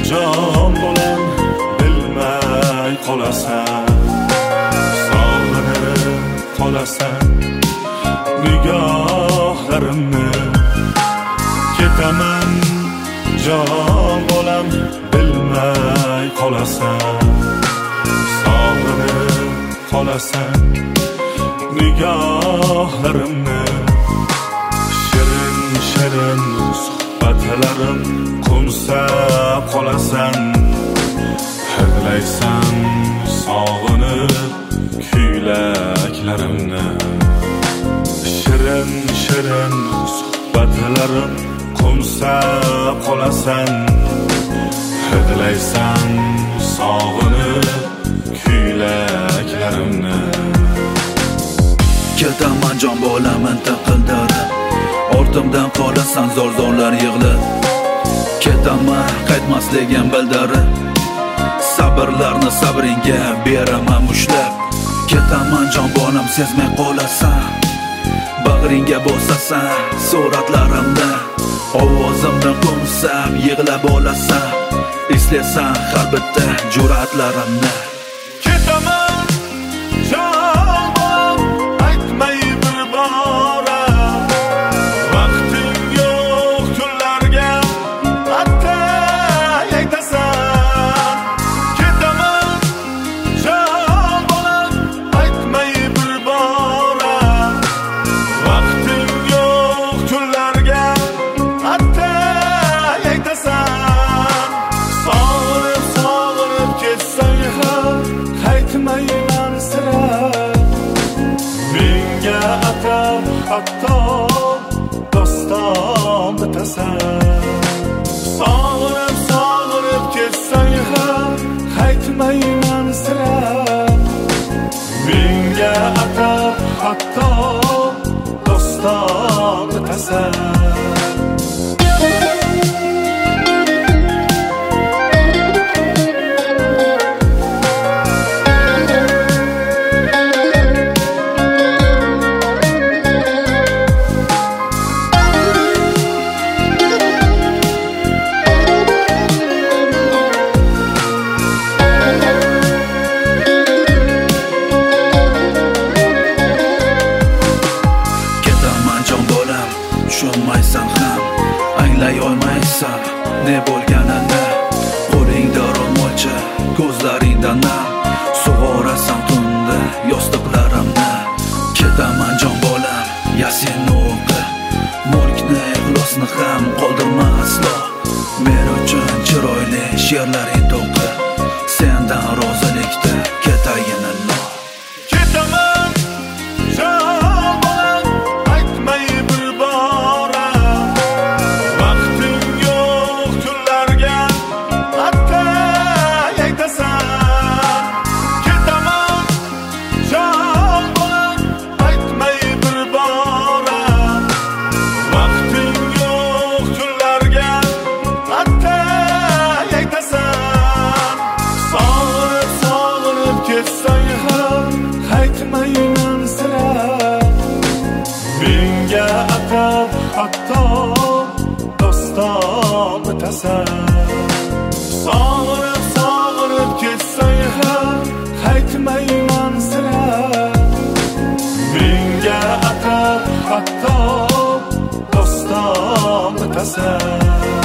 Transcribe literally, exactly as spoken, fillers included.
jon bolam bilmay qolasan, sog'inib qolasan nigohlarimni. Ketaman jon bolam bilmay qolasan, sog'inib qolasan nigohlarimni. Shirin shirin suhbatlarim qo'msab qolasan, hidlaysan sog'inib kuylaklarimni. Shirin shirin suhbatlarim qo'msab qolasan, hidlaysan sog'inib kuylaklarimni. Ketaman jon bolam intaqildirib, ortimdan qolasan zo'r-zo'rlar yig'lab. Ketaman qaytmasligim bildirib, sabrlarni sabringga beraman mushlab. Ketaman jon bolam sezmay qolasan, bag'ringga bosasan suratlarimni. Ovozimni qo'msab yig'lab olasan, eslasan har bitta jur'atlarimni. Ketaman jon bolam aytmay bir bora, vaqting yo'q kunlarga attay aytasan. Ketaman jon bolam aytmay bir bora, vaqting yo'q kunlarga attay aytasan. Sog'inib sog'inib ketsang ham qaytmayman sira, menga atab hatto doston bitasan. Sog'inib sog'inib ketsang ham qaytmayman sira, menga atab hatto doston bitasan. Tushunmaysan ham, anglay olmaysan ne bo'lganini. Qo'lingda ro'molcha, ko'zlaringda nam, sug'orasan tunda yostiqlarimni. Ketaman jon bolam, yasin o'qi, mulkni ixlosni ham qoldirma aslo. Men uchun chiroyli she'rlaring to'qi, sendan rozilikda ketayin allo. Ketaman jon bolam aytmay bir bora, vaqting yo'q kunlarga attay aytasan. Ketaman jon bolam aytmay bir bora, vaqting yo'q kunlarga attay aytasan. Sog'inib sog'inib ketsang ham qaytmayman sira, menga atab hatto doston bitasan. Sog'inib sog'inib ketsang ham qaytmayman sira, menga atab hatto doston bitasan.